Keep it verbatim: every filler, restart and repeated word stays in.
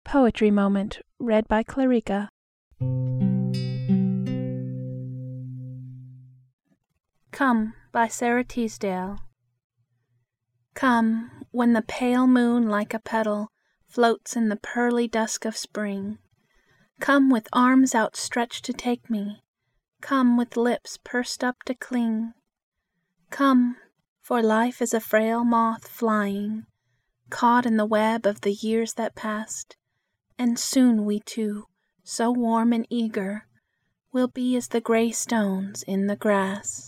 Poetry Moment. Read by Clarica. Come, by Sara Teasdale. Come, when the pale moon like a petal floats in the pearly dusk of spring. Come with arms outstretched to take me. Come with lips pursed up to cling. Come, for life is a frail moth flying, caught in the web of the years that passed, and soon we two, so warm and eager, will be as the gray stones in the grass.